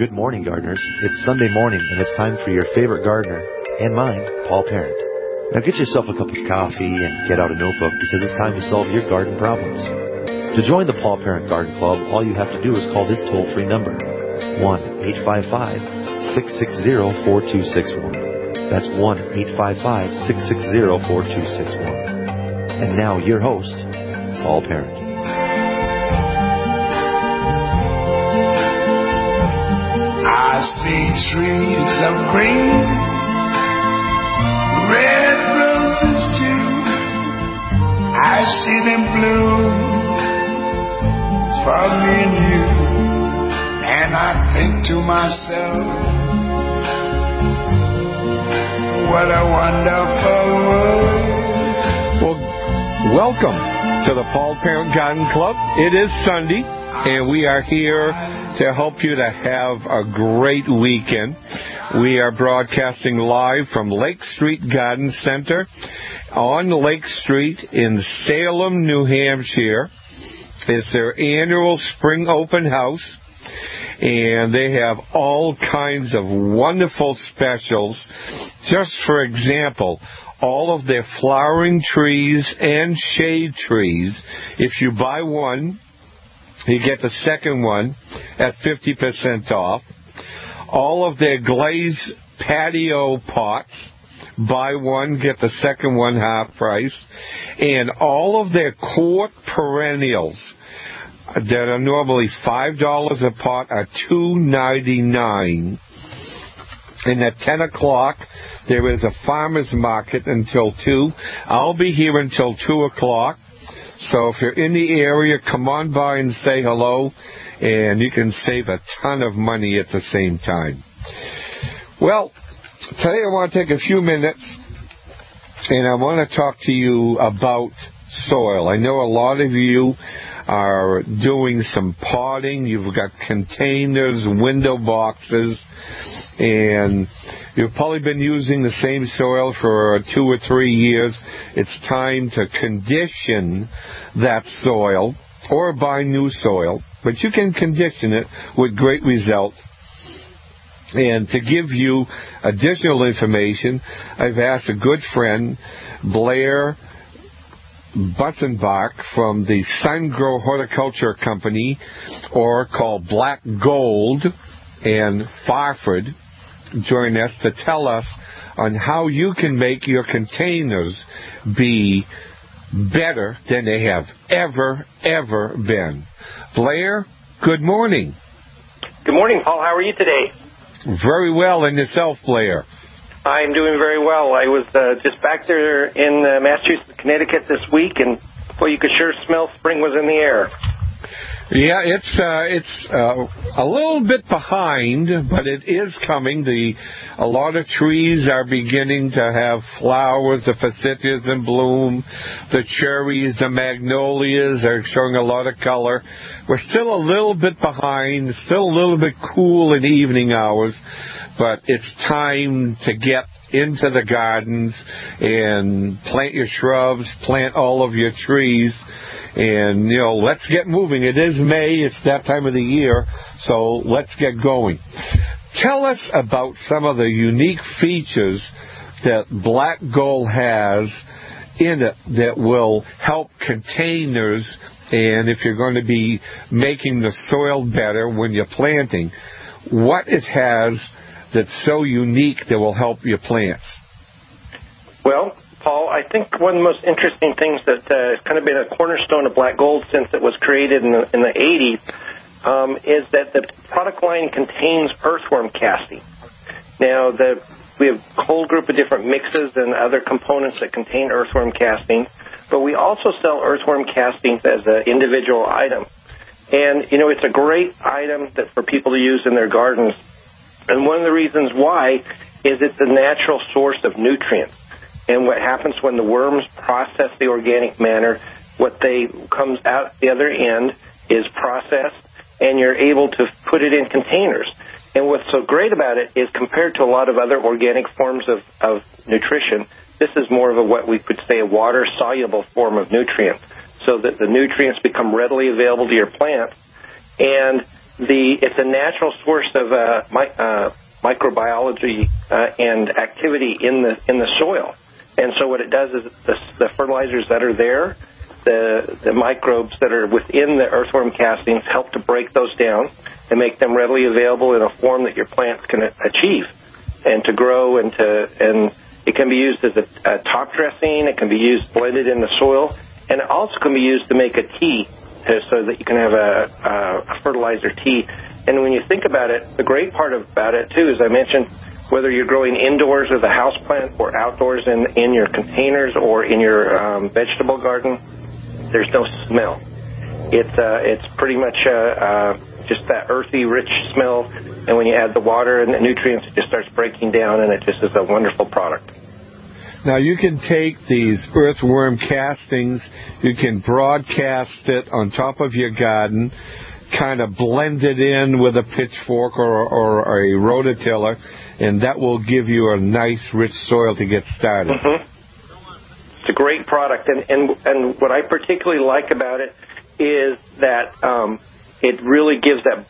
good morning, gardeners. It's Sunday morning, and it's time for your favorite gardener, and mine, Paul Parent. Now get yourself a cup of coffee and get out a notebook because it's time to solve your garden problems. To join the Paul Parent Garden Club, all you have to do is call this toll-free number, 1-855-660-4261. That's 1-855-660-4261. And now your host, Paul Parent. I see trees of green, red roses too. I see them bloom for me and you. And I think to myself, what a wonderful world. Well, welcome to the Paul Parent Garden Club. It is Sunday, and we are here to help you to have a great weekend. We are broadcasting live from Lake Street Garden Center on Lake Street in Salem, New Hampshire. It's their annual spring open house, and they have all kinds of wonderful specials. Just for example, all of their flowering trees and shade trees, if you buy one, you get the second one at 50% off. All of their glazed patio pots, buy one, get the second one half price. And all of their court perennials that are normally $5 a pot are $2.99. And at 10 o'clock, there is a farmer's market until 2. I'll be here until 2 o'clock. So if you're in the area, come on by and say hello, and you can save a ton of money at the same time. Well, today I want to take a few minutes, and I want to talk to you about soil. I know a lot of you are doing some potting. You've got containers, window boxes, and you've probably been using the same soil for 2 or 3 years. It's time to condition that soil or buy new soil, but you can condition it with great results. And to give you additional information, I've asked a good friend, Blair Butzenbach from the Sungrow Horticulture Company, or called Black Gold, and Farford, join us to tell us on how you can make your containers be better than they have ever been. Blair, good morning. Good morning, Paul. How are you today? Very well. And yourself, Blair? I'm doing very well. I was just back there in Massachusetts, Connecticut this week, and well, you could sure smell spring was in the air. Yeah, it's a little bit behind, but it is coming. A lot of trees are beginning to have flowers. The forsythias in bloom, the cherries, the magnolias are showing a lot of color. We're still a little bit behind, still a little bit cool in the evening hours, but it's time to get into the gardens and plant your shrubs, plant all of your trees. And, let's get moving. It is May. It's that time of the year. So let's get going. Tell us about some of the unique features that Black Gold has in it that will help containers, and if you're going to be making the soil better when you're planting, what it has that's so unique that will help your plants. Well, Paul, I think one of the most interesting things that has kind of been a cornerstone of Black Gold since it was created in the 80s is that the product line contains earthworm casting. Now, we have a whole group of different mixes and other components that contain earthworm casting, but we also sell earthworm castings as an individual item. And, it's a great item for people to use in their gardens. And one of the reasons why is it's a natural source of nutrients. And what happens when the worms process the organic matter, what comes out the other end is processed, and you're able to put it in containers. And what's so great about it is compared to a lot of other organic forms of nutrition, this is more of what we could say a water-soluble form of nutrients, so that the nutrients become readily available to your plants. And it's a natural source of microbiology and activity in the soil. And so what it does is the fertilizers that are there, the microbes that are within the earthworm castings help to break those down and make them readily available in a form that your plants can achieve and to grow and it can be used as a top dressing. It can be used blended in the soil, and it also can be used to make a tea so that you can have a fertilizer tea. And when you think about it, the great part about it too, as I mentioned, whether you're growing indoors as a house plant or outdoors in your containers or in your vegetable garden, there's no smell. It's pretty much just that earthy, rich smell. And when you add the water and the nutrients, it just starts breaking down, and it just is a wonderful product. Now, you can take these earthworm castings, you can broadcast it on top of your garden, kind of blend it in with a pitchfork or a rototiller, and that will give you a nice, rich soil to get started. Mm-hmm. It's a great product, and what I particularly like about it is that it really gives that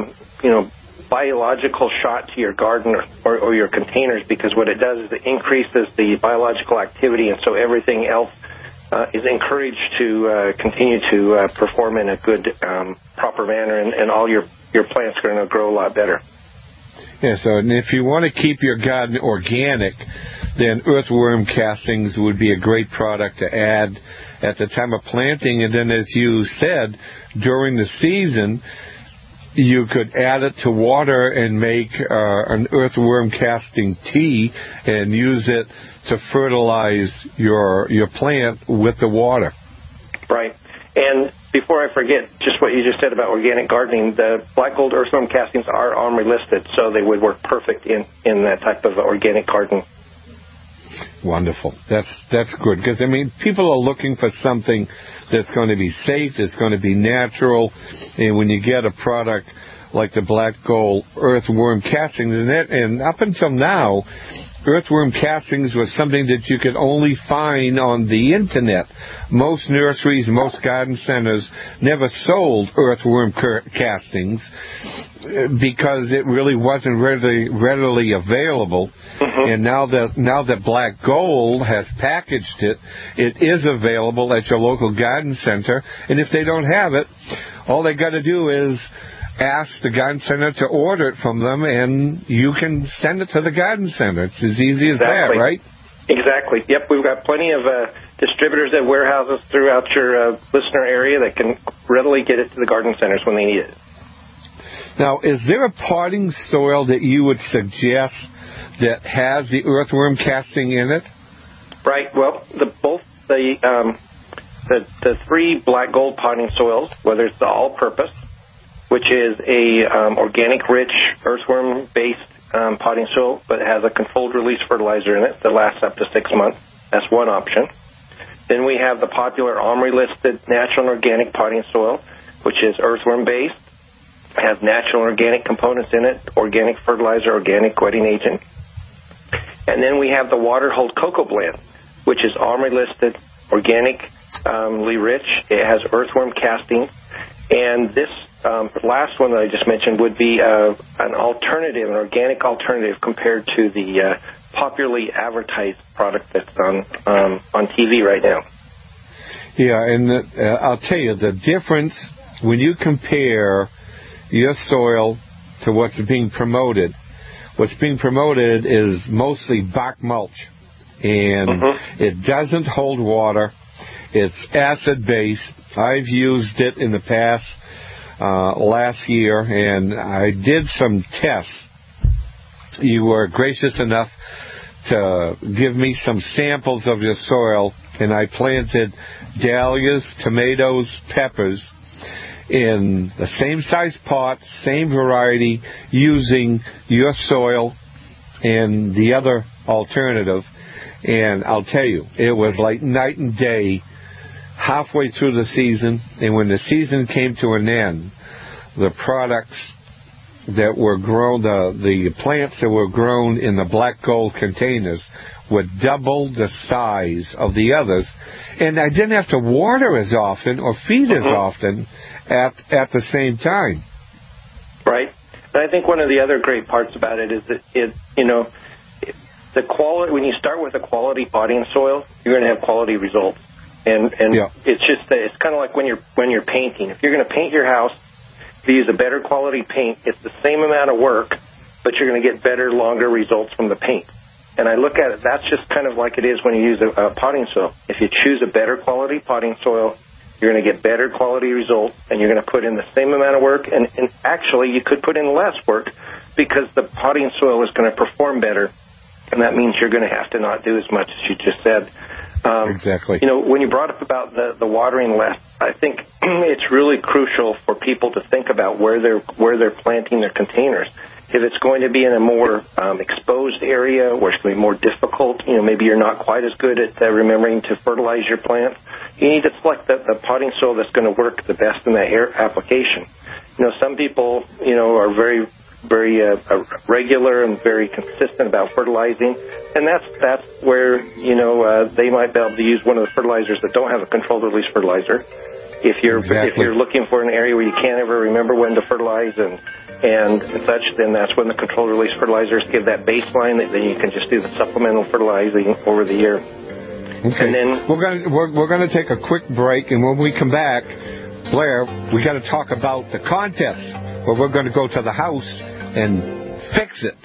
biological shot to your garden or your containers, because what it does is it increases the biological activity, and so everything else is encouraged to continue to perform in a good, proper manner, and all your plants are going to grow a lot better. Yeah, so if you want to keep your garden organic, then earthworm castings would be a great product to add at the time of planting. And then, as you said, during the season, you could add it to water and make an earthworm casting tea and use it to fertilize your plant with the water. Right. And before I forget, just what you just said about organic gardening, the black gold earthworm castings are OMRI listed, so they would work perfect in that type of organic garden. Wonderful. That's good, because, I mean, people are looking for something that's going to be safe, that's going to be natural, and when you get a product like the black gold earthworm castings, and up until now, earthworm castings was something that you could only find on the internet. Most nurseries, most garden centers never sold earthworm castings because it really wasn't readily available. Mm-hmm. And now that Black Gold has packaged it, it is available at your local garden center. And if they don't have it, all they got to do is ask the garden center to order it from them, and you can send it to the garden center. It's as easy as that, right? Exactly. Yep, we've got plenty of distributors at warehouses throughout your listener area that can readily get it to the garden centers when they need it. Now, is there a potting soil that you would suggest that has the earthworm casting in it? Right. Well, both the three black gold potting soils, whether it's the all-purpose, which is a organic, rich, earthworm-based potting soil, but it has a controlled release fertilizer in it that lasts up to 6 months. That's one option. Then we have the popular OMRI-listed natural and organic potting soil, which is earthworm-based, has natural and organic components in it, organic fertilizer, organic wetting agent. And then we have the Waterhold Cocoa Blend, which is OMRI-listed, organically rich. It has earthworm casting. And this last one that I just mentioned would be an alternative, an organic alternative compared to the popularly advertised product that's on TV right now. Yeah, and I'll tell you, the difference when you compare your soil to what's being promoted is mostly bark mulch, and it doesn't hold water. It's acid-based. I've used it in the past last year, and I did some tests. You were gracious enough to give me some samples of your soil, and I planted dahlias, tomatoes, peppers in the same size pot, same variety, using your soil and the other alternative. And I'll tell you, it was like night and day halfway through the season. And when the season came to an end, the products that were grown, the plants that were grown in the black gold containers were double the size of the others. And I didn't have to water as often or feed as often at the same time. And I think one of the other great parts about it is that the quality. When you start with a quality potting soil, you're going to have quality results. And it's kind of like when you're painting. If you're going to paint your house, if you use a better quality paint, it's the same amount of work, but you're going to get better, longer results from the paint. And I look at it, that's just kind of like it is when you use a potting soil. If you choose a better quality potting soil, you're going to get better quality results, and you're going to put in the same amount of work. And actually, you could put in less work because the potting soil is going to perform better, and that means you're going to have to not do as much as you just said. Exactly. When you brought up about the watering less, I think it's really crucial for people to think about where they're planting their containers. If it's going to be in a more exposed area where it's going to be more difficult, maybe you're not quite as good at remembering to fertilize your plants, you need to select the potting soil that's going to work the best in that application. Some people, are very, very regular and very consistent about fertilizing, and that's where, they might be able to use one of the fertilizers that don't have a controlled release fertilizer. If you're looking for an area where you can't ever remember when to fertilize and such, then that's when the controlled release fertilizers give that baseline. Then you can just do the supplemental fertilizing over the year. Okay. And then we're going to take a quick break, and when we come back, Blair, we got to talk about the contest where we're going to go to the house and fix it.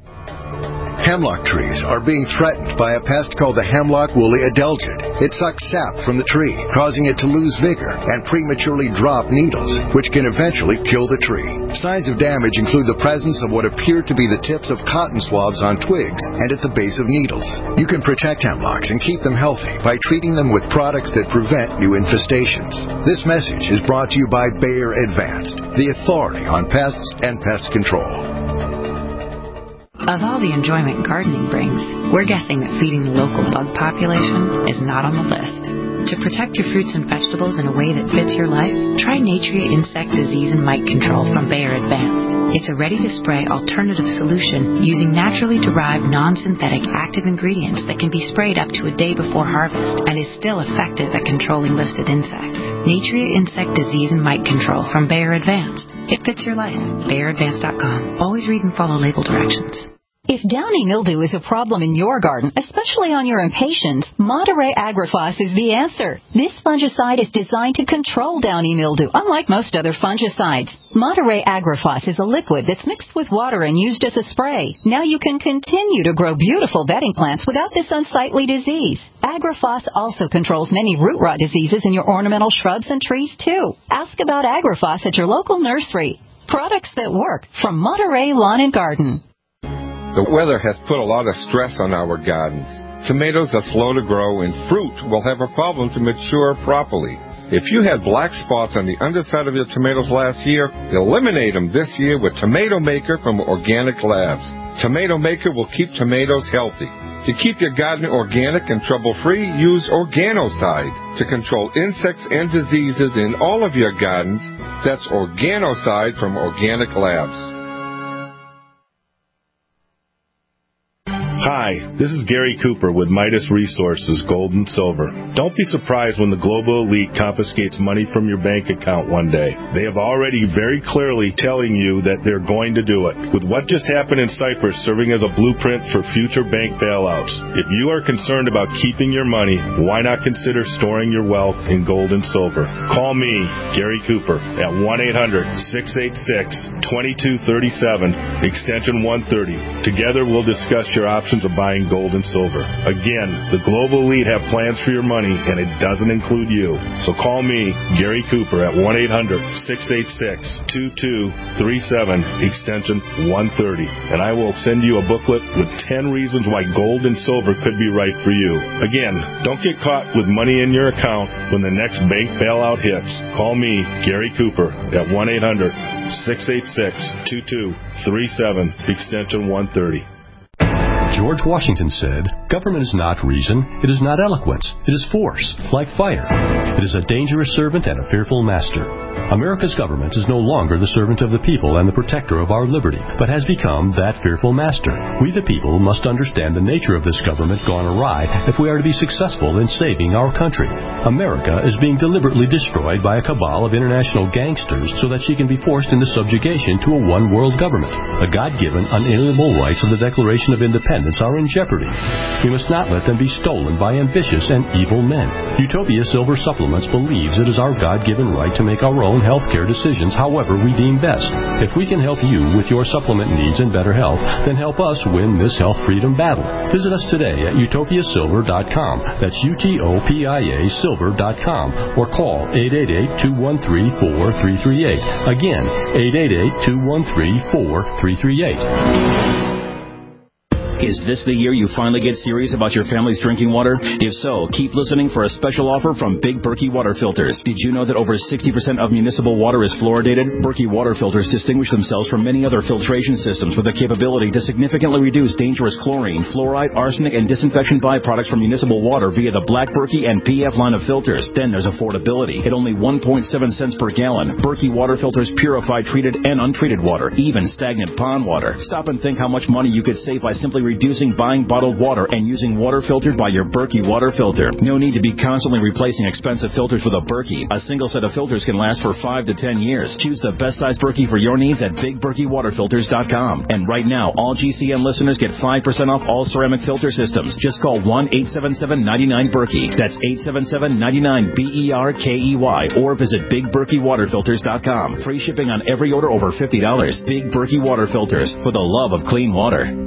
Hemlock trees are being threatened by a pest called the hemlock woolly adelgid. It sucks sap from the tree, causing it to lose vigor and prematurely drop needles, which can eventually kill the tree. Signs of damage include the presence of what appear to be the tips of cotton swabs on twigs and at the base of needles. You can protect hemlocks and keep them healthy by treating them with products that prevent new infestations. This message is brought to you by Bayer Advanced, the authority on pests and pest control. Of all the enjoyment gardening brings, we're guessing that feeding the local bug population is not on the list. To protect your fruits and vegetables in a way that fits your life, try Natria Insect Disease and Mite Control from Bayer Advanced. It's a ready-to-spray alternative solution using naturally derived non-synthetic active ingredients that can be sprayed up to a day before harvest and is still effective at controlling listed insects. Natria Insect Disease and Mite Control from Bayer Advanced. It fits your life. BayerAdvanced.com. Always read and follow label directions. If downy mildew is a problem in your garden, especially on your impatiens, Monterey Agrifos is the answer. This fungicide is designed to control downy mildew, unlike most other fungicides. Monterey Agrifos is a liquid that's mixed with water and used as a spray. Now you can continue to grow beautiful bedding plants without this unsightly disease. Agrifos also controls many root rot diseases in your ornamental shrubs and trees, too. Ask about Agrifos at your local nursery. Products that work from Monterey Lawn and Garden. The weather has put a lot of stress on our gardens. Tomatoes are slow to grow, and fruit will have a problem to mature properly. If you had black spots on the underside of your tomatoes last year, eliminate them this year with Tomato Maker from Organic Labs. Tomato Maker will keep tomatoes healthy. To keep your garden organic and trouble-free, use Organocide to control insects and diseases in all of your gardens. That's Organocide from Organic Labs. Hi, this is Gary Cooper with Midas Resources, Gold and Silver. Don't be surprised when the global elite confiscates money from your bank account one day. They have already very clearly telling you that they're going to do it. With what just happened in Cyprus serving as a blueprint for future bank bailouts, if you are concerned about keeping your money, why not consider storing your wealth in gold and silver? Call me, Gary Cooper, at 1-800-686-2237, extension 130. Together we'll discuss your options of buying gold and silver. Again, the global elite have plans for your money, and it doesn't include you. So call me, Gary Cooper, at 1-800-686-2237, extension 130, and I will send you a booklet with 10 reasons why gold and silver could be right for you. Again, don't get caught with money in your account when the next bank bailout hits. Call me, Gary Cooper, at 1-800-686-2237, extension 130. George Washington said, "Government is not reason, it is not eloquence, it is force, like fire. It is a dangerous servant and a fearful master. America's government is no longer the servant of the people and the protector of our liberty, but has become that fearful master. We the people must understand the nature of this government gone awry if we are to be successful in saving our country. America is being deliberately destroyed by a cabal of international gangsters so that she can be forced into subjugation to a one-world government. The God-given, unalienable rights of the Declaration of Independence are in jeopardy. We must not let them be stolen by ambitious and evil men. Utopia Silver Supplements believes it is our God-given right to make our own healthcare decisions however we deem best. If we can help you with your supplement needs and better health, then help us win this health freedom battle. Visit us today at utopiasilver.com. That's UTOPIA silver.com, or call 888-213-4338. Again, 888-213-4338. Is this the year you finally get serious about your family's drinking water? If so, keep listening for a special offer from Big Berkey Water Filters. Did you know that over 60% of municipal water is fluoridated? Berkey Water Filters distinguish themselves from many other filtration systems with the capability to significantly reduce dangerous chlorine, fluoride, arsenic, and disinfection byproducts from municipal water via the Black Berkey and PF line of filters. Then there's affordability. At only 1.7 cents per gallon, Berkey Water Filters purify treated and untreated water, even stagnant pond water. Stop and think how much money you could save by simply reducing buying bottled water and using water filtered by your Berkey water filter. No need to be constantly replacing expensive filters with a Berkey. A single set of filters can last for 5 to 10 years. Choose the best size Berkey for your needs at BigBerkeyWaterFilters.com. And right now, all GCN listeners get 5% off all ceramic filter systems. Just call 1-877-99-BERKEY. That's 877-99-BERKEY. Or visit BigBerkeyWaterFilters.com. Free shipping on every order over $50. Big Berkey Water Filters, for the love of clean water.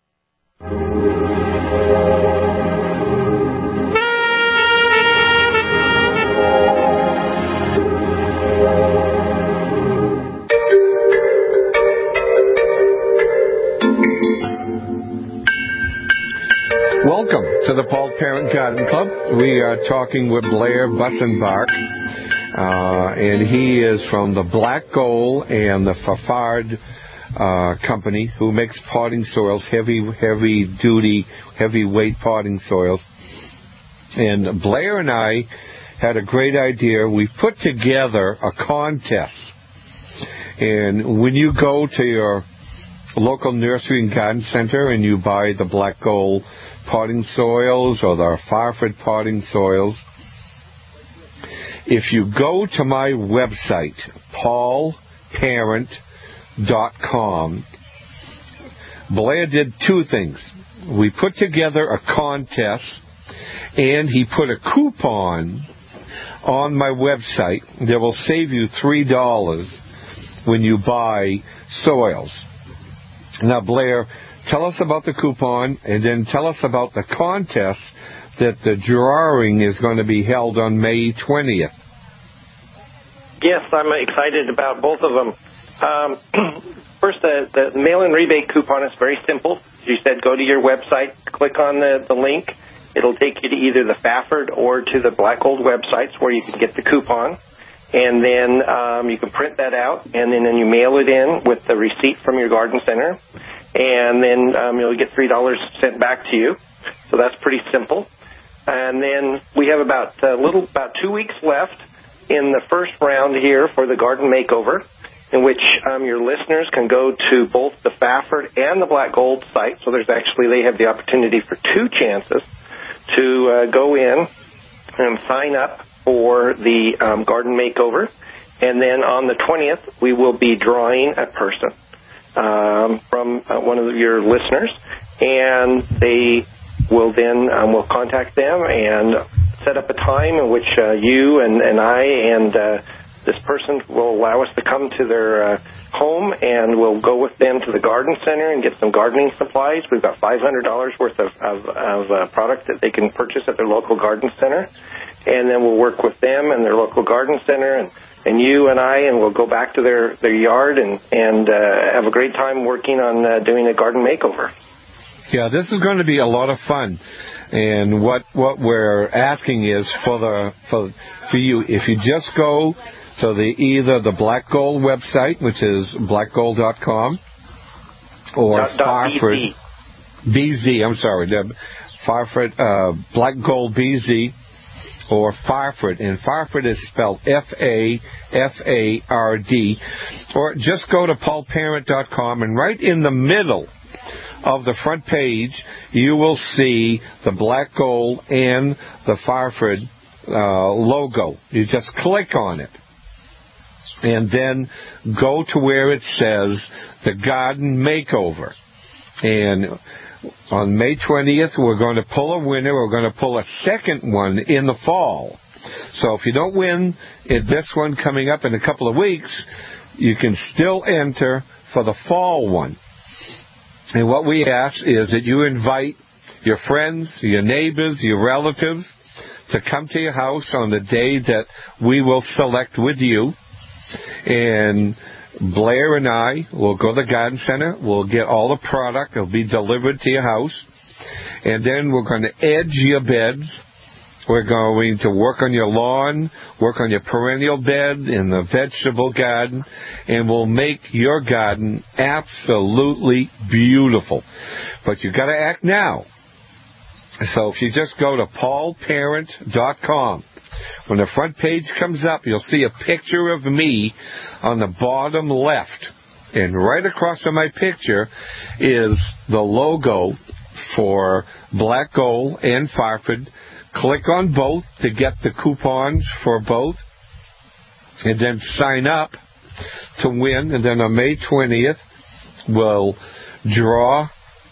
Welcome to the Paul Parent Garden Club. We are talking with Blair Bussenbach, and he is from the Black Gold and the Fafard company, who makes potting soils, heavyweight potting soils. And Blair and I had a great idea. We put together a contest, and when you go to your local nursery and garden center and you buy the Black Gold potting soils or the Farford potting soils, if you go to my website, paulparent.com, Blair did two things. We put together a contest, and he put a coupon on my website that will save you $3 when you buy soils. Now, Blair, tell us about the coupon, and then tell us about the contest that the drawing is going to be held on May 20th. Yes, I'm excited about both of them. First, the mail-in rebate coupon is very simple. As you said, go to your website, click on the link. It'll take you to either the Fafford or to the Black Gold websites where you can get the coupon. And then you can print that out, and then you mail it in with the receipt from your garden center. And then you'll get $3 sent back to you. So that's pretty simple. And then we have about 2 weeks left in the first round here for the garden makeover, in which your listeners can go to both the Fafford and the Black Gold site. So they have the opportunity for two chances to go in and sign up for the garden makeover. And then on the 20th, we will be drawing a person from one of your listeners, and they will then we'll contact them and set up a time in which you and I and this person will allow us to come to their home, and we'll go with them to the garden center and get some gardening supplies. We've got $500 worth of product that they can purchase at their local garden center, and then we'll work with them and their local garden center and you and I, and we'll go back to their yard and have a great time working on doing a garden makeover. Yeah, this is going to be a lot of fun. And what we're asking is for you, if you just go to either the Black Gold website, which is blackgold.com, or Farford BZ. I'm sorry, Farford Black Gold BZ, or Farford, and Farford is spelled F-A-F-A-R-D, or just go to paulparent.com, and right in the middle of the front page, you will see the black gold and the Farford logo. You just click on it, and then go to where it says the Garden Makeover. And on May 20th, we're going to pull a winner. We're going to pull a second one in the fall. So if you don't win in this one coming up in a couple of weeks, you can still enter for the fall one. And what we ask is that you invite your friends, your neighbors, your relatives to come to your house on the day that we will select with you. And Blair and I will go to the garden center. We'll get all the product. It'll be delivered to your house. And then we're going to edge your beds. We're going to work on your lawn, work on your perennial bed in the vegetable garden, and we'll make your garden absolutely beautiful. But you've got to act now. So if you just go to paulparent.com, when the front page comes up, you'll see a picture of me on the bottom left. And right across from my picture is the logo for Black Gold and Farford. Click on both to get the coupons for both. And then sign up to win. And then on May 20th, we'll draw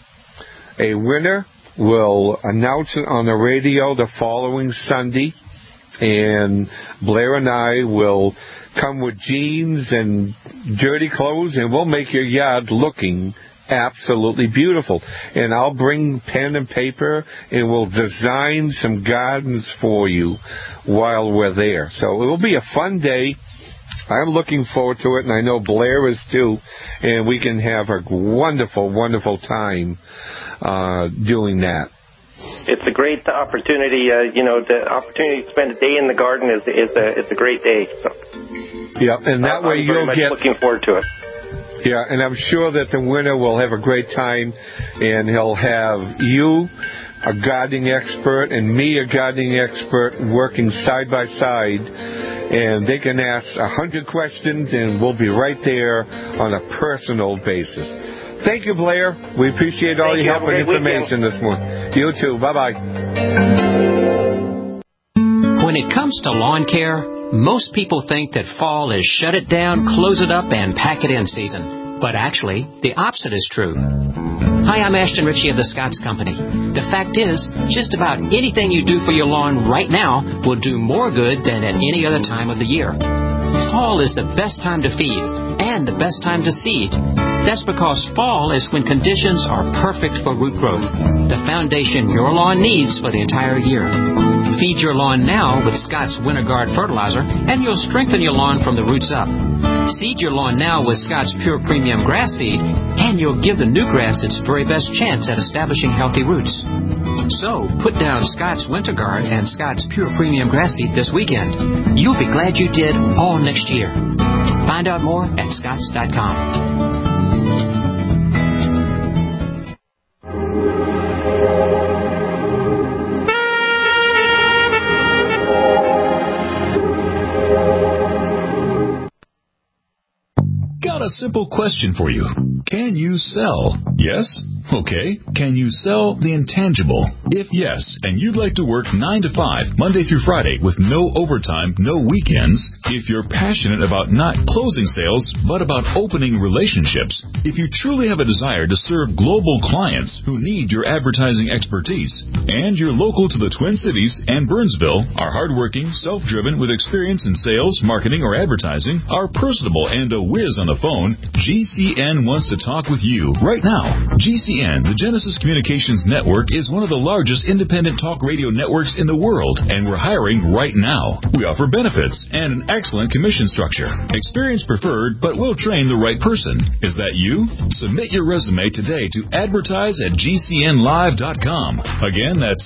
a winner. We'll announce it on the radio the following Sunday. And Blair and I will come with jeans and dirty clothes, and we'll make your yard looking absolutely beautiful. And I'll bring pen and paper, and we'll design some gardens for you while we're there. So it will be a fun day. I'm looking forward to it, and I know Blair is too, and we can have a wonderful, wonderful time doing that. It's a great opportunity. The opportunity to spend a day in the garden is a great day. So. Yeah, and that way you'll get. Looking forward to it. Yeah, and I'm sure that the winner will have a great time, and he'll have you, a gardening expert, and me, a gardening expert, working side by side, and they can ask 100 questions, and we'll be right there on a personal basis. Thank you, Blair. We appreciate all your help and information this morning. You too. Bye-bye. When it comes to lawn care, most people think that fall is shut it down, close it up, and pack it in season. But actually, the opposite is true. Hi, I'm Ashton Ritchie of the Scotts Company. The fact is, just about anything you do for your lawn right now will do more good than at any other time of the year. Fall is the best time to feed and the best time to seed. That's because fall is when conditions are perfect for root growth, the foundation your lawn needs for the entire year. Feed your lawn now with Scotts Winter Guard fertilizer, and you'll strengthen your lawn from the roots up. Seed your lawn now with Scotts Pure Premium Grass Seed, and you'll give the new grass its very best chance at establishing healthy roots. So, put down Scotts Winter Guard and Scotts Pure Premium Grass Seed this weekend. You'll be glad you did all next year. Find out more at Scotts.com. Got a simple question for you. Can you sell? Yes? Okay. Can you sell the intangible? If yes, and you'd like to work 9 to 5, Monday through Friday, with no overtime, no weekends, if you're passionate about not closing sales, but about opening relationships, if you truly have a desire to serve global clients who need your advertising expertise, and you're local to the Twin Cities and Burnsville, are hardworking, self-driven, with experience in sales, marketing, or advertising, are personable, and a whiz on the phone, GCN wants to talk with you right now. GCN, the Genesis Communications Network, is one of the largest independent talk radio networks in the world, and we're hiring right now. We offer benefits and an excellent commission structure. Experience preferred, but we'll train the right person. Is that you? Submit your resume today to advertise@gcnlive.com. Again, that's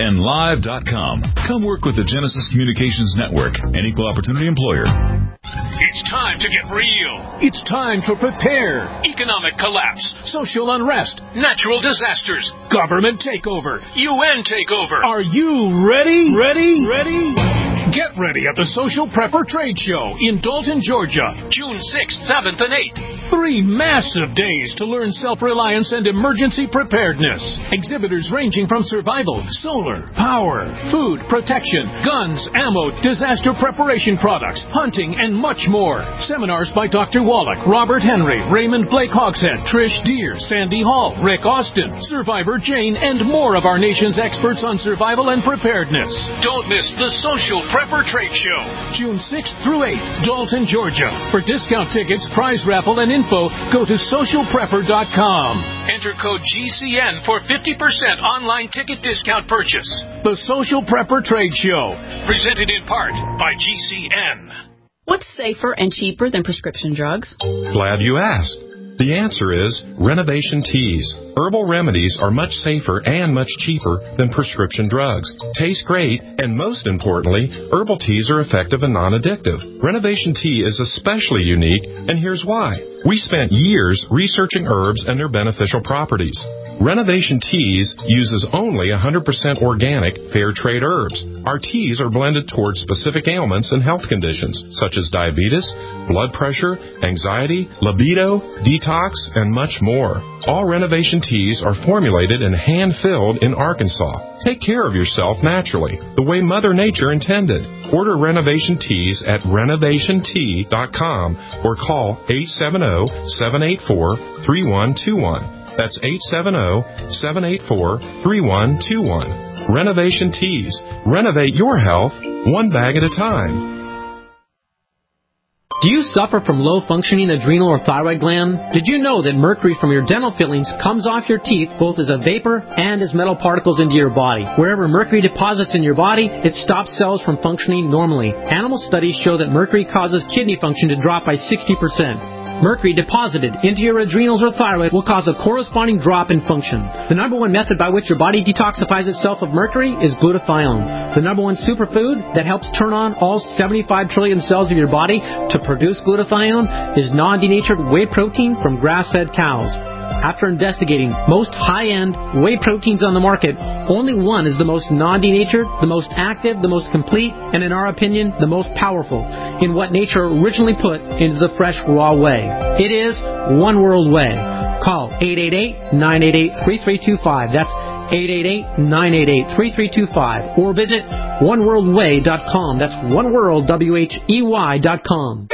advertise@gcnlive.com. Come work with the Genesis Communications Network, an equal opportunity employer. It's time to get real. It's time to prepare. Economic collapse, social unrest, natural disasters, government takeover, UN takeover. Are you ready? Ready? Get ready at the Social Prepper Trade Show in Dalton, Georgia, June 6th, 7th, and 8th. 3 massive days to learn self-reliance and emergency preparedness. Exhibitors ranging from survival, solar, power, food, protection, guns, ammo, disaster preparation products, hunting, and much more. Seminars by Dr. Wallach, Robert Henry, Raymond Blake Hogshead, Trish Deere, Sandy Hall, Rick Austin, Survivor Jane, and more of our nation's experts on survival and preparedness. Don't miss the Social Prepper Trade Show, June 6th through 8th, Dalton, Georgia. For discount tickets, prize raffle, and info, go to socialprepper.com. Enter code GCN for 50% online ticket discount purchase. The Social Prepper Trade Show, presented in part by GCN. What's safer and cheaper than prescription drugs? Glad you asked. The answer is Renovation Teas. Herbal remedies are much safer and much cheaper than prescription drugs. Taste great, and most importantly, herbal teas are effective and non-addictive. Renovation Tea is especially unique, and here's why. We spent years researching herbs and their beneficial properties. Renovation Teas uses only 100% organic, fair trade herbs. Our teas are blended towards specific ailments and health conditions, such as diabetes, blood pressure, anxiety, libido, detox, and much more. All Renovation Teas are formulated and hand-filled in Arkansas. Take care of yourself naturally, the way Mother Nature intended. Order Renovation Teas at renovationtea.com or call 870-784-3121. That's 870-784-3121. Renovation Teas. Renovate your health, one bag at a time. Do you suffer from low-functioning adrenal or thyroid gland? Did you know that mercury from your dental fillings comes off your teeth both as a vapor and as metal particles into your body? Wherever mercury deposits in your body, it stops cells from functioning normally. Animal studies show that mercury causes kidney function to drop by 60%. Mercury deposited into your adrenals or thyroid will cause a corresponding drop in function. The number one method by which your body detoxifies itself of mercury is glutathione. The number one superfood that helps turn on all 75 trillion cells of your body to produce glutathione is non-denatured whey protein from grass-fed cows. After investigating most high-end whey proteins on the market, only one is the most non-denatured, the most active, the most complete, and in our opinion, the most powerful in what nature originally put into the fresh raw whey. It is One World Whey. Call 888-988-3325. That's 888-988-3325. Or visit oneworldwhey.com. That's oneworldwhey.com.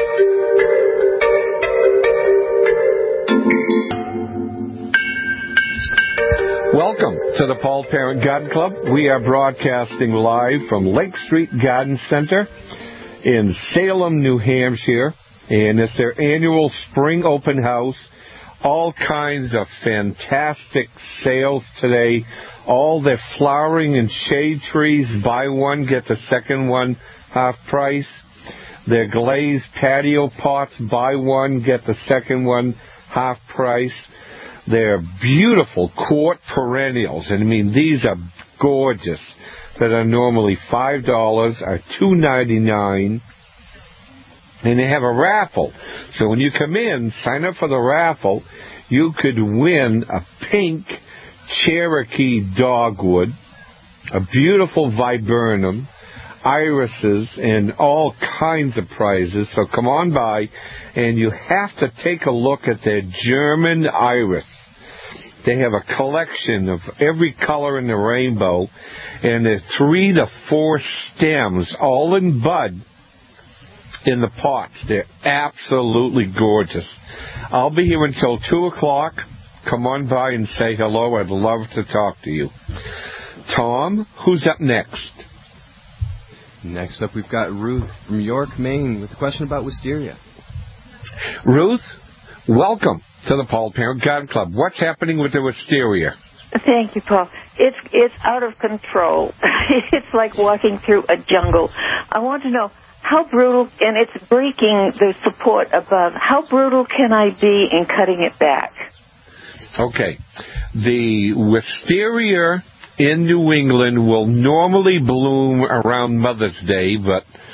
Welcome to the Paul Parent Garden Club. We are broadcasting live from Lake Street Garden Center in Salem, New Hampshire. And it's their annual spring open house. All kinds of fantastic sales today. All their flowering and shade trees, buy one, get the second one half price. Their glazed patio pots, buy one, get the second one half price. They're beautiful quart perennials, and I mean, these are gorgeous, that are normally $5, are $2.99, and they have a raffle. So when you come in, sign up for the raffle, you could win a pink Cherokee dogwood, a beautiful viburnum, irises, and all kinds of prizes. So come on by, and you have to take a look at their German iris. They have a collection of every color in the rainbow, and they're 3 to 4 stems, all in bud, in the pots. They're absolutely gorgeous. I'll be here until 2 o'clock. Come on by and say hello. I'd love to talk to you. Tom, who's up next? Next up, we've got Ruth from York, Maine, with a question about wisteria. Ruth, welcome to the Paul Parent Garden Club. What's happening with the wisteria? Thank you, Paul. It's out of control. It's like walking through a jungle. I want to know how brutal, and it's breaking the support above. How brutal can I be in cutting it back? Okay. The wisteria in New England will normally bloom around Mother's Day, but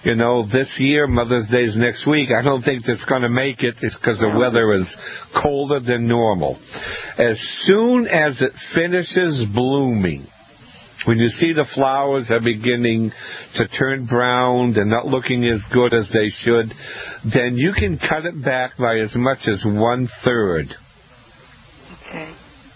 this year, Mother's Day is next week. I don't think it's going to make it because the weather is colder than normal. As soon as it finishes blooming, when you see the flowers are beginning to turn brown, they're not looking as good as they should, then you can cut it back by as much as 1/3. Okay.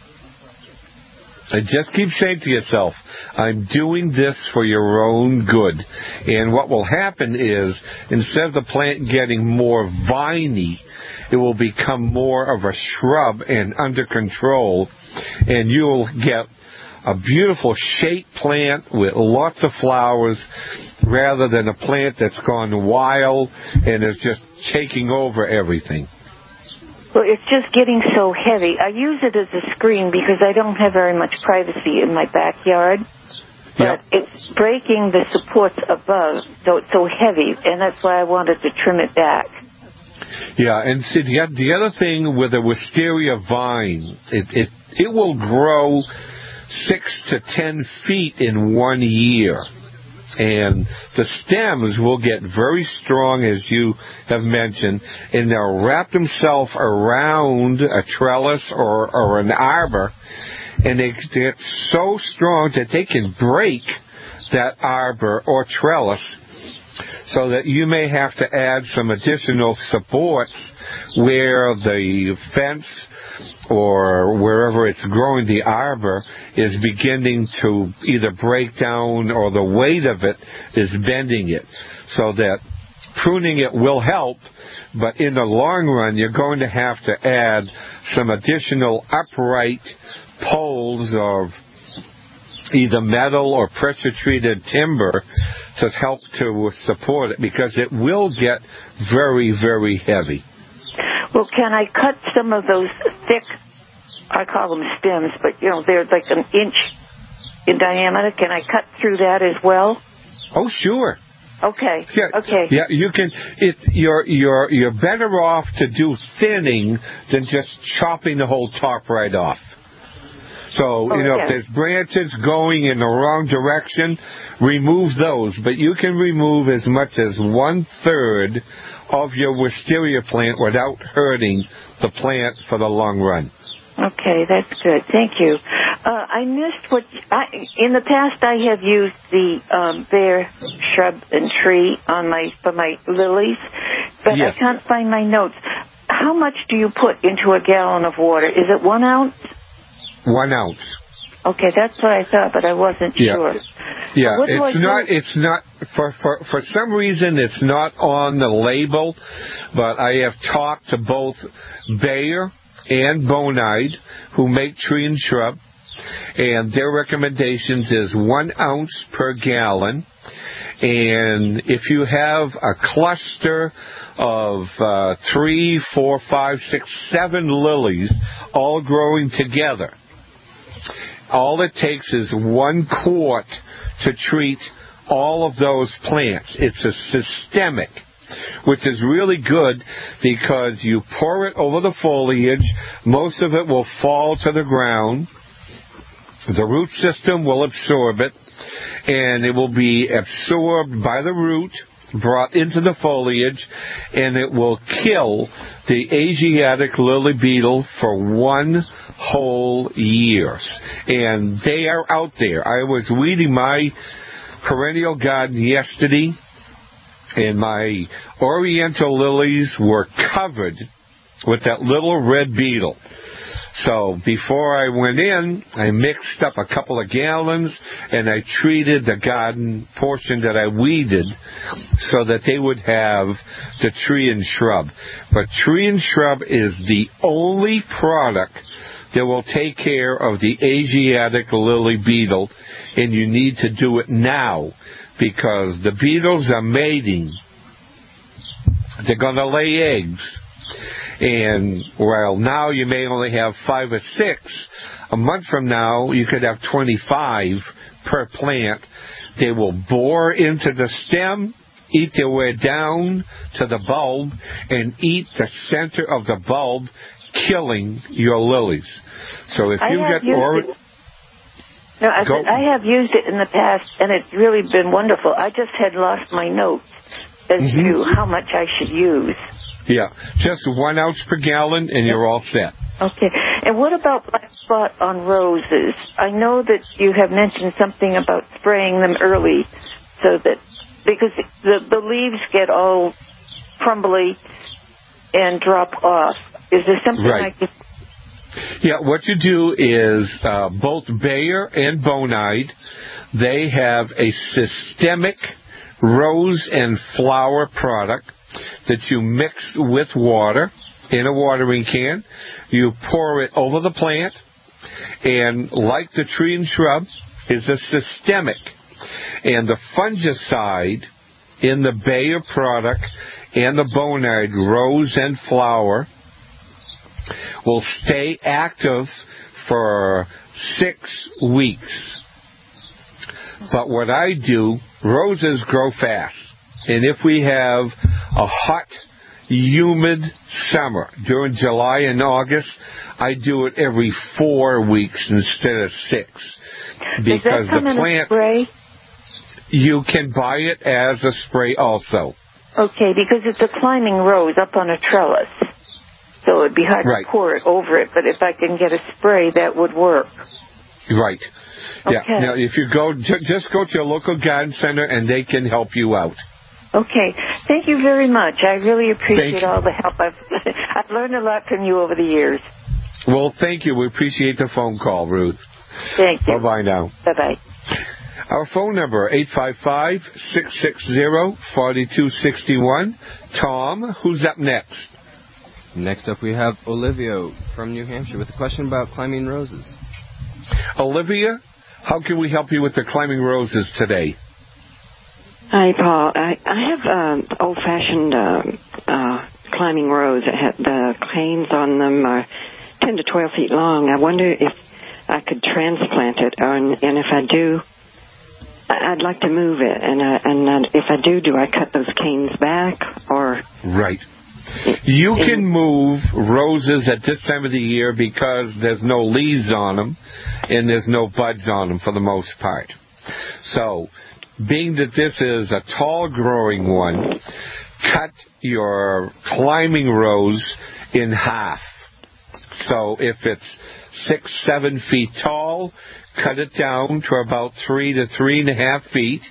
And just keep saying to yourself, I'm doing this for your own good. And what will happen is, instead of the plant getting more viney, it will become more of a shrub and under control, and you'll get a beautiful shaped plant with lots of flowers rather than a plant that's gone wild and is just taking over everything. Well, it's just getting so heavy. I use it as a screen because I don't have very much privacy in my backyard. But it's breaking the supports above, so it's so heavy, and that's why I wanted to trim it back. Yeah, and see, the other thing with a wisteria vine, it will grow 6 to 10 feet in 1 year. And the stems will get very strong, as you have mentioned, and they'll wrap themselves around a trellis or an arbor, and they get so strong that they can break that arbor or trellis, so that you may have to add some additional supports where the fence or wherever it's growing, the arbor is beginning to either break down or the weight of it is bending it, so that pruning it will help, but in the long run you're going to have to add some additional upright poles of either metal or pressure-treated timber to help to support it, because it will get very, very heavy. Well, can I cut some of those thick, I call them stems, but, they're like an inch in diameter. Can I cut through that as well? Oh, sure. Okay. Yeah, okay. Yeah, you can. You're better off to do thinning than just chopping the whole top right off. So, if there's branches going in the wrong direction, remove those. But you can remove as much as 1/3 of your wisteria plant without hurting the plant for the long run. Okay, that's good. Thank you. I missed in the past I have used the bare shrub and tree for my lilies, but yes. I can't find my notes. How much do you put into a gallon of water? Is it 1 ounce? 1 ounce. Okay, that's what I thought, but I wasn't sure. Yeah, it's not for some reason it's not on the label, but I have talked to both Bayer and Bonide, who make tree and shrub, and their recommendations is 1 ounce per gallon. And if you have a cluster of 3, 4, 5, 6, 7 lilies all growing together, all it takes is 1 quart to treat all of those plants. It's a systemic, which is really good because you pour it over the foliage. Most of it will fall to the ground. The root system will absorb it, and it will be absorbed by the root, brought into the foliage, and it will kill the Asiatic lily beetle for 1 whole year. And they are out there. I was weeding my perennial garden yesterday, and my oriental lilies were covered with that little red beetle. So before I went in, I mixed up a couple of gallons, and I treated the garden portion that I weeded so that they would have the tree and shrub. But tree and shrub is the only product that will take care of the Asiatic lily beetle, and you need to do it now because the beetles are mating. They're going to lay eggs. And while now you may only have 5 or 6, a month from now you could have 25 per plant. They will bore into the stem, eat their way down to the bulb, and eat the center of the bulb, killing your lilies. So if you get No, I have used it in the past, and it's really been wonderful. I just had lost my notes as to how much I should use. Yeah, just 1 ounce per gallon, and you're all set. Okay. And what about black spot on roses? I know that you have mentioned something about spraying them early, so that because the leaves get all crumbly and drop off. Is there something I could... Yeah, what you do is both Bayer and Bonide, they have a systemic rose and flower product that you mix with water in a watering can. You pour it over the plant, and like the tree and shrub, is a systemic. And the fungicide in the Bayer product and the Bonide rose and flower will stay active for 6 weeks. But what I do, roses grow fast. And if we have a hot, humid summer during July and August, I do it every 4 weeks instead of 6. Because the plant, you can buy it as a spray also. Okay, because it's a climbing rose up on a trellis. So it would be hard to pour it over it, but if I can get a spray, that would work. Right. Okay. Yeah. Now, if you go, just go to your local garden center, and they can help you out. Okay. Thank you very much. I really appreciate all the help. I've learned a lot from you over the years. Well, thank you. We appreciate the phone call, Ruth. Thank you. Bye-bye now. Bye-bye. Our phone number, 855-660-4261. Tom, who's up next? Next up, we have Olivia from New Hampshire with a question about climbing roses. Olivia, how can we help you with the climbing roses today? Hi, Paul. I have old-fashioned climbing rose. The canes on them are 10 to 12 feet long. I wonder if I could transplant it, and if I do, I'd like to move it. And if I do I cut those canes back, or... Right. You can move roses at this time of the year because there's no leaves on them and there's no buds on them for the most part. So, being that this is a tall growing one, cut your climbing rose in half. So if it's 6-7 feet tall, cut it down to about 3 to 3.5 feet.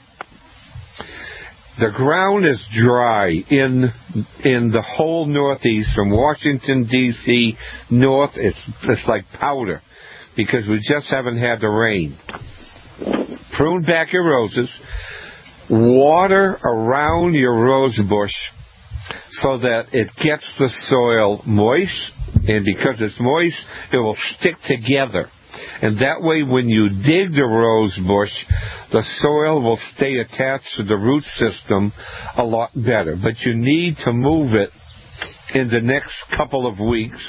The ground is dry in the whole Northeast, from Washington, D.C. north. It's like powder because we just haven't had the rain. Prune back your roses. Water around your rose bush so that it gets the soil moist, and because it's moist, it will stick together. And that way, when you dig the rose bush, the soil will stay attached to the root system a lot better. But you need to move it in the next couple of weeks.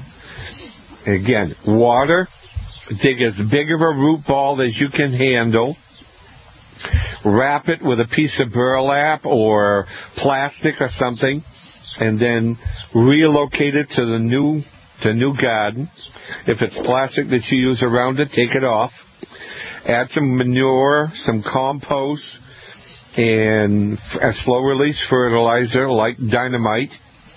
Again, water, dig as big of a root ball as you can handle. Wrap it with a piece of burlap or plastic or something, and then relocate it to the new garden. If it's plastic that you use around it, take it off. Add some manure, some compost, and a slow-release fertilizer like Dynamite.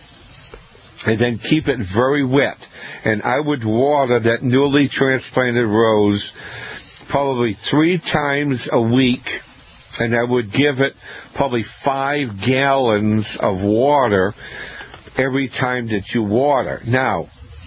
And then keep it very wet. And I would water that newly transplanted rose probably 3 times a week. And I would give it probably 5 gallons of water every time that you water. Now,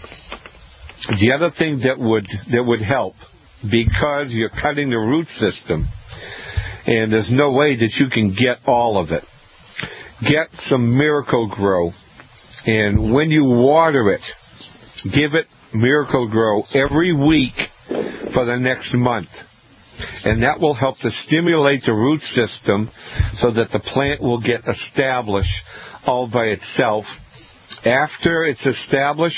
the other thing that would help, because you're cutting the root system, and there's no way that you can get all of it, get some Miracle-Gro. And when you water it, give it Miracle-Gro every week for the next month. And that will help to stimulate the root system so that the plant will get established all by itself. After it's established,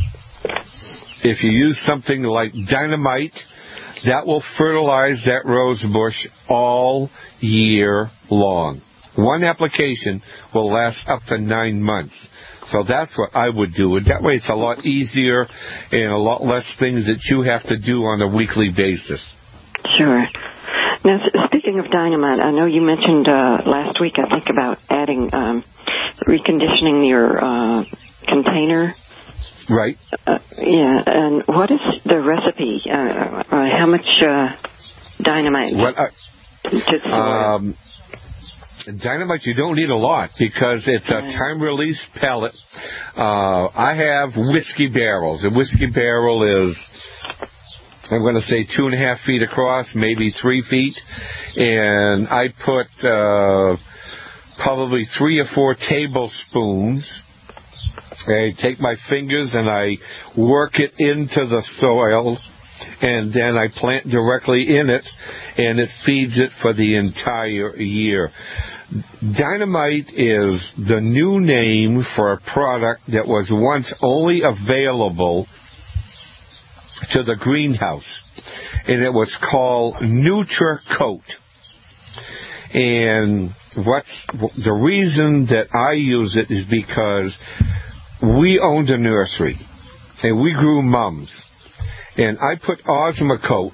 if you use something like Dynamite, that will fertilize that rose bush all year long. One application will last up to 9 months. So that's what I would do. And that way it's a lot easier and a lot less things that you have to do on a weekly basis. Sure. Now, speaking of dynamite, I know you mentioned last week, I think, about adding, reconditioning your container. Right. Yeah, and what is the recipe? How much dynamite? Dynamite, you don't need a lot because it's a time-release pellet. I have whiskey barrels. A whiskey barrel is, I'm going to say 2.5 feet across, maybe 3 feet. And I put probably 3 or 4 tablespoons. I take my fingers and I work it into the soil, and then I plant directly in it, and it feeds it for the entire year. Dynamite is the new name for a product that was once only available to the greenhouse, and it was called NutriCoat. And the reason that I use it is because we owned a nursery, and we grew mums. And I put Osmocote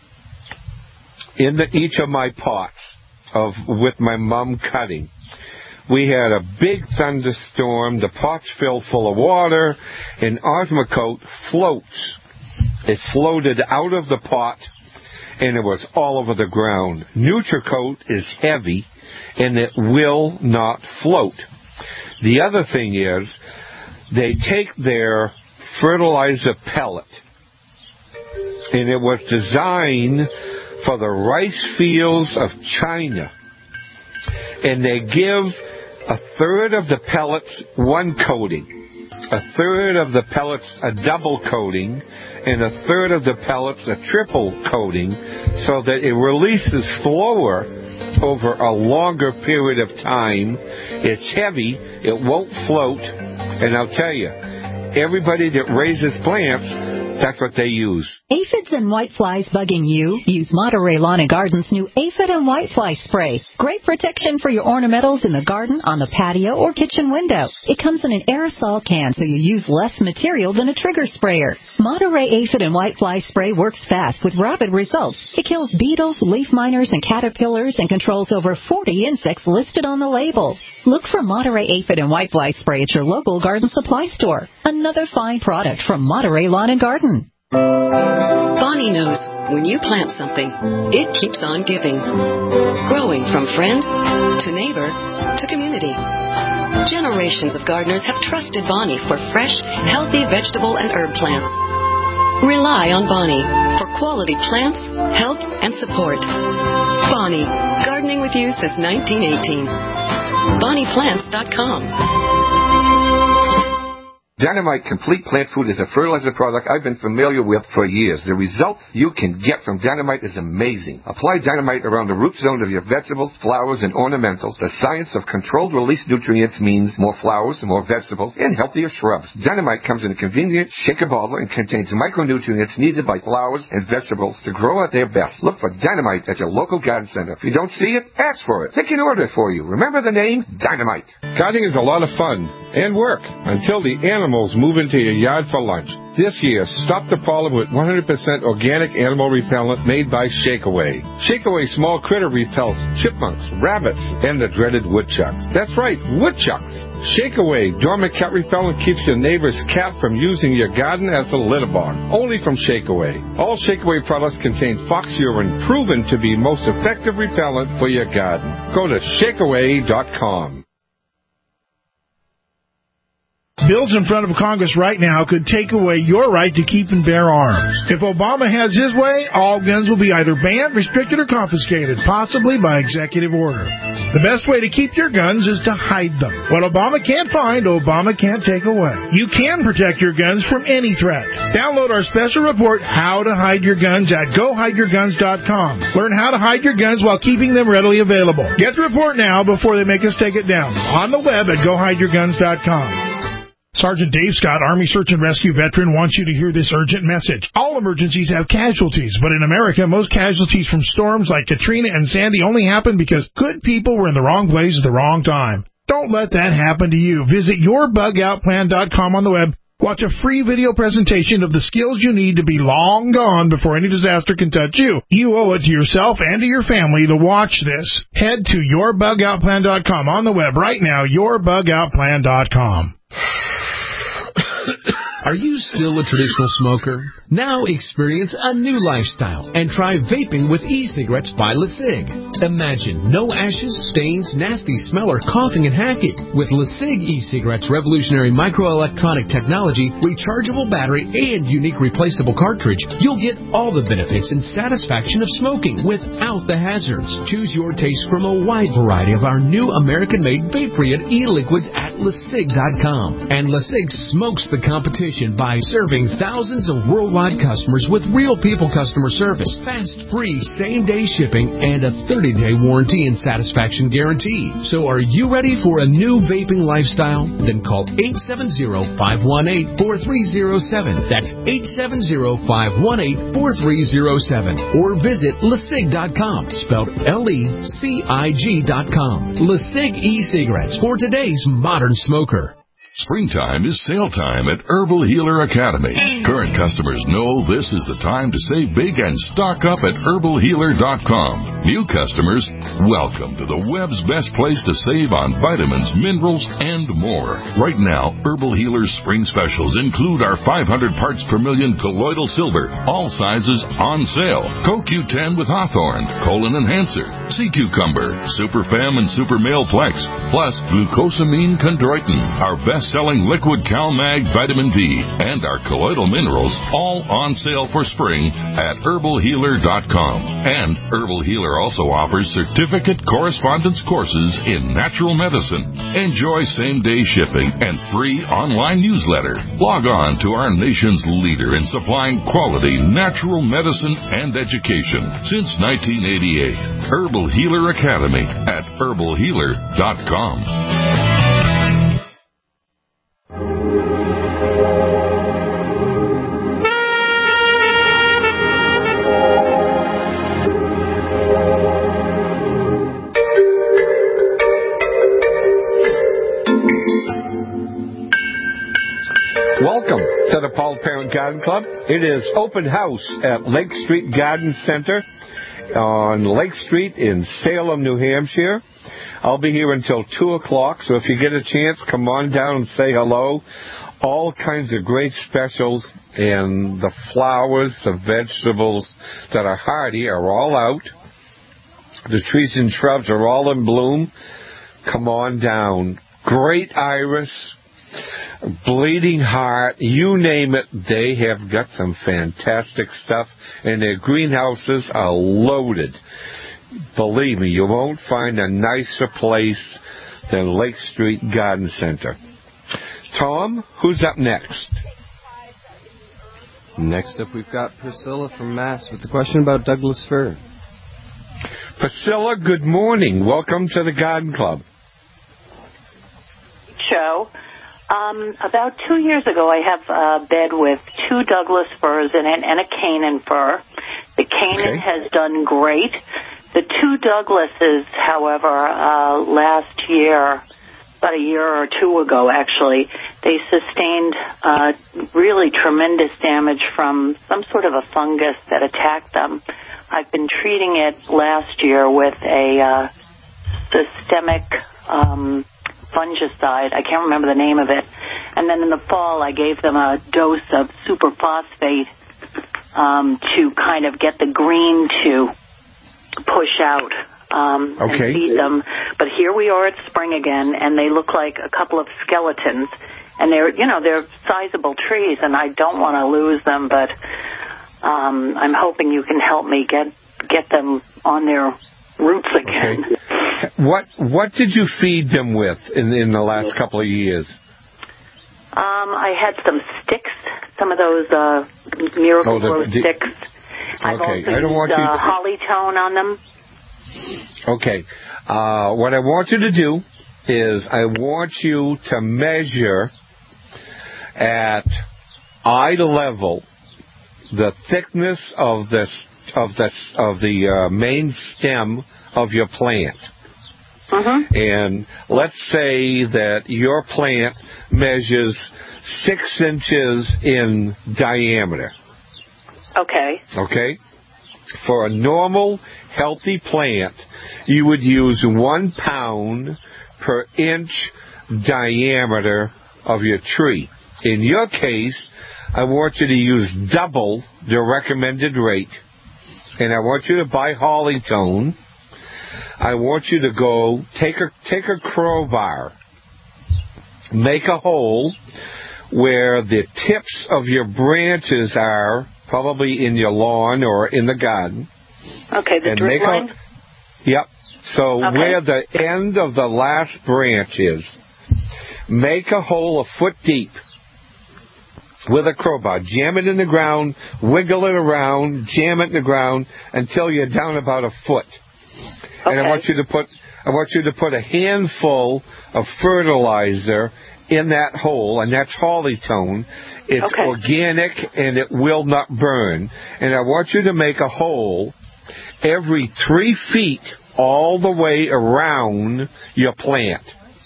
in each of my pots with my mum cutting. We had a big thunderstorm. The pots filled full of water, and Osmocote floats. It floated out of the pot, and it was all over the ground. NutriCoat is heavy, and it will not float. The other thing is, they take their fertilizer pellet, and it was designed for the rice fields of China. And they give 1/3 of the pellets one coating, 1/3 of the pellets a double coating, and 1/3 of the pellets a triple coating, so that it releases slower over a longer period of time. It's heavy, it won't float, and I'll tell you, everybody that raises plants, that's what they use. Aphids and whiteflies bugging you? Use Monterey Lawn and Garden's new aphid and whitefly spray. Great protection for your ornamentals in the garden, on the patio, or kitchen window. It comes in an aerosol can, so you use less material than a trigger sprayer. Monterey aphid and whitefly spray works fast with rapid results. It kills beetles, leaf miners, and caterpillars, and controls over 40 insects listed on the label. Look for Monterey aphid and whitefly spray at your local garden supply store. Another fine product from Monterey Lawn and Garden. Bonnie knows when you plant something, it keeps on giving. Growing from friend to neighbor to community. Generations of gardeners have trusted Bonnie for fresh, healthy vegetable and herb plants. Rely on Bonnie for quality plants, help, and support. Bonnie, gardening with you since 1918. BonniePlants.com. Dynamite Complete Plant Food is a fertilizer product I've been familiar with for years. The results you can get from Dynamite is amazing. Apply Dynamite around the root zone of your vegetables, flowers, and ornamentals. The science of controlled release nutrients means more flowers, more vegetables, and healthier shrubs. Dynamite comes in a convenient shaker bottle and contains micronutrients needed by flowers and vegetables to grow at their best. Look for Dynamite at your local garden center. If you don't see it, ask for it. They can order it for you. Remember the name? Dynamite. Gardening is a lot of fun and work until the animals move into your yard for lunch. This year, stop the problem with 100% organic animal repellent made by Shakeaway. Shakeaway small critter repels chipmunks, rabbits, and the dreaded woodchucks. That's right, woodchucks. Shakeaway dormant cat repellent keeps your neighbor's cat from using your garden as a litter box. Only from Shakeaway. All Shakeaway products contain fox urine, proven to be most effective repellent for your garden. Go to shakeaway.com. Bills in front of Congress right now could take away your right to keep and bear arms. If Obama has his way, all guns will be either banned, restricted, or confiscated, possibly by executive order. The best way to keep your guns is to hide them. What Obama can't find, Obama can't take away. You can protect your guns from any threat. Download our special report, How to Hide Your Guns, at GoHideYourGuns.com. Learn how to hide your guns while keeping them readily available. Get the report now before they make us take it down. On the web at GoHideYourGuns.com. Sergeant Dave Scott, Army Search and Rescue veteran, wants you to hear this urgent message. All emergencies have casualties, but in America, most casualties from storms like Katrina and Sandy only happen because good people were in the wrong place at the wrong time. Don't let that happen to you. Visit yourbugoutplan.com on the web Watch a free video presentation of the skills you need to be long gone before any disaster can touch you. You owe it to yourself and to your family to watch this. Head to YourBugOutPlan.com on the web right now, YourBugOutPlan.com. Are you still a traditional smoker? Now experience a new lifestyle and try vaping with e-cigarettes by LeSig. Imagine no ashes, stains, nasty smell, or coughing and hacking. With LeSig e-cigarettes' revolutionary microelectronic technology, rechargeable battery, and unique replaceable cartridge, you'll get all the benefits and satisfaction of smoking without the hazards. Choose your taste from a wide variety of our new American-made vape-free e-liquids at LeSig.com. And LeSig smokes the competition by serving thousands of worldwide customers with real people customer service, fast, free, same-day shipping, and a 30-day warranty and satisfaction guarantee. So are you ready for a new vaping lifestyle? Then call 870-518-4307. That's 870-518-4307. Or visit LeSig.com, spelled LECIG.com. LeSig e-cigarettes for today's modern smoker. Springtime is sale time at Herbal Healer Academy. Current customers know this is the time to save big and stock up at herbalhealer.com. New customers, welcome to the web's best place to save on vitamins, minerals, and more. Right now, Herbal Healer's spring specials include our 500 parts per million colloidal silver, all sizes on sale. CoQ10 with Hawthorne, Colon Enhancer, Sea Cucumber, Super Fem and Super Male Plex, plus glucosamine chondroitin, our best-selling liquid CalMag vitamin D, and our colloidal minerals, all on sale for spring at herbalhealer.com. And Herbal Healer also offers certificate correspondence courses in natural medicine. Enjoy same-day shipping and free online newsletter. Log on to our nation's leader in supplying quality natural medicine and education since 1988. Herbal Healer Academy at herbalhealer.com. Welcome to the Paul Parent Garden Club. It is open house at Lake Street Garden Center on Lake Street in Salem, New Hampshire. I'll be here until 2 o'clock, so if you get a chance, come on down and say hello. All kinds of great specials, and the flowers, the vegetables that are hardy are all out. The trees and shrubs are all in bloom. Come on down. Great iris, bleeding heart, you name it, they have got some fantastic stuff, and their greenhouses are loaded. Believe me, you won't find a nicer place than Lake Street Garden Center. Tom, who's up next? Next up, we've got Priscilla from Mass with the question about Douglas fir. Priscilla, good morning. Welcome to the Garden Club. Show. About 2 years ago, I have a bed with 2 Douglas firs in it and a Canaan fir. The Canaan has done great. The 2 Douglases, however, last year, about a year or 2 ago, actually, they sustained really tremendous damage from some sort of a fungus that attacked them. I've been treating it last year with a systemic fungicide. I can't remember the name of it. And then in the fall, I gave them a dose of superphosphate to kind of get the green to push out and feed them. But here we are at spring again, and they look like a couple of skeletons. And they're sizable trees, and I don't want to lose them, but I'm hoping you can help me get them on their roots again. Okay. What did you feed them with in the last couple of years? I had some sticks, some of those Miracle Grow sticks. I've also used Hollytone on them. Okay. What I want you to do is I want you to measure at eye level the thickness of the main stem of your plant. And let's say that your plant measures 6 inches in diameter. Okay. Okay? For a normal, healthy plant, you would use 1 pound per inch diameter of your tree. In your case, I want you to use double the recommended rate, and I want you to buy Hollytone. I want you to go take a crowbar, make a hole where the tips of your branches are, probably in your lawn or in the garden. Okay, the drip line? Yep. So okay. Where the end of the last branch is, make a hole a foot deep with a crowbar. Jam it in the ground, wiggle it around, jam it in the ground until you're down about a foot. Okay. And I want you to put a handful of fertilizer in that hole, and that's Hollytone. It's organic and it will not burn. And I want you to make a hole every 3 feet all the way around your plant.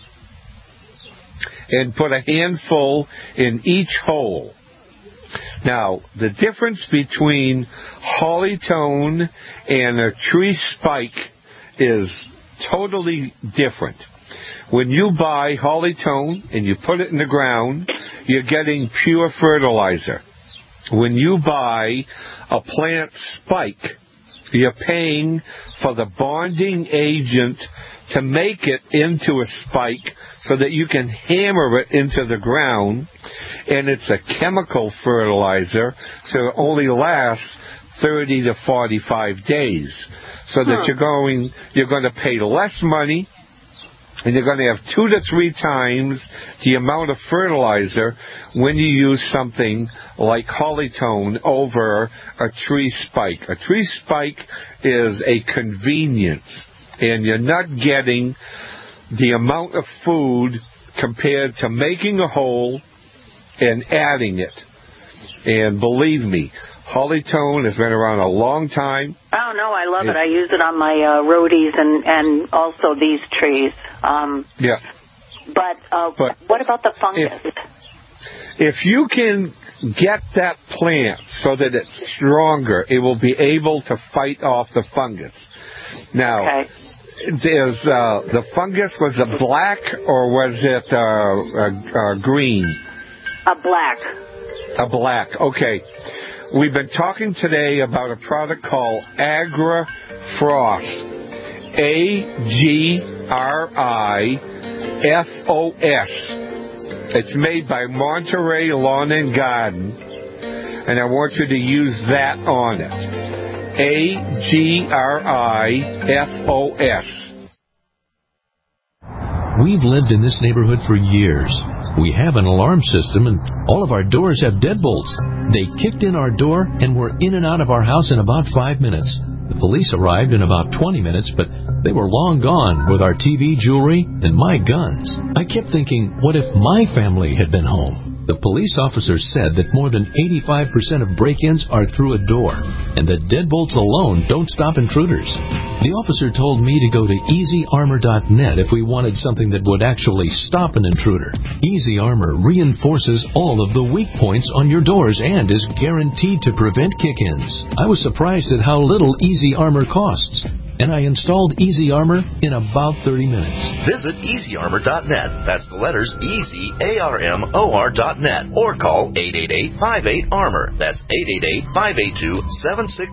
And put a handful in each hole. Now, the difference between Hollytone and a tree spike is totally different. When you buy Hollytone and you put it in the ground, you're getting pure fertilizer. When you buy a plant spike, you're paying for the bonding agent to make it into a spike so that you can hammer it into the ground, and it's a chemical fertilizer, so it only lasts 30 to 45 days. So that you're going to pay less money, and you're going to have 2 to 3 times the amount of fertilizer when you use something like Hollytone over a tree spike. A tree spike is a convenience, and you're not getting the amount of food compared to making a hole and adding it. And believe me, Hollytone has been around a long time. Oh, no, I love it. I use it on my rhodies and also these trees. Yeah. But what about the fungus? If you can get that plant so that it's stronger, it will be able to fight off the fungus. Now, there's the fungus, was it black or was it green? A black. A black, okay. We've been talking today about a product called AgriFos. AgriFos. It's made by Monterey Lawn and Garden, and I want you to use that on it. AgriFos. We've lived in this neighborhood for years. We have an alarm system, and all of our doors have deadbolts. They kicked in our door, and were in and out of our house in about 5 minutes. The police arrived in about 20 minutes, but they were long gone with our TV, jewelry, and my guns. I kept thinking, what if my family had been home? The police officer said that more than 85% of break-ins are through a door, and that deadbolts alone don't stop intruders. The officer told me to go to EasyArmor.net if we wanted something that would actually stop an intruder. Easy Armor reinforces all of the weak points on your doors and is guaranteed to prevent kick-ins. I was surprised at how little Easy Armor costs, and I installed Easy Armor in about 30 minutes. Visit EasyArmor.net. That's the letters EasyArmor.net. Or call 888-58-ARMOR. That's 888-582-76.